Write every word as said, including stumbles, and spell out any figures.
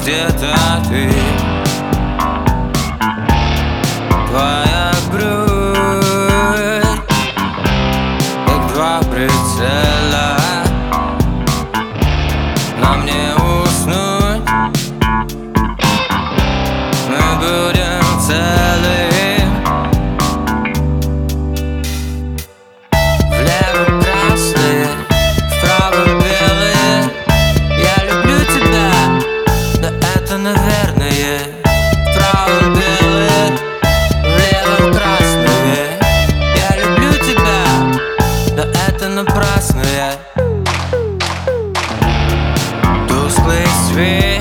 где-то ты. Твоя грудь, как два прицела. Нам не уснуть, мы будем целы. Влево красные, вправо белые. Я люблю тебя, да это наверное. Вправо белые, влево красные. Я люблю тебя, да это напрасное. Тусклый свет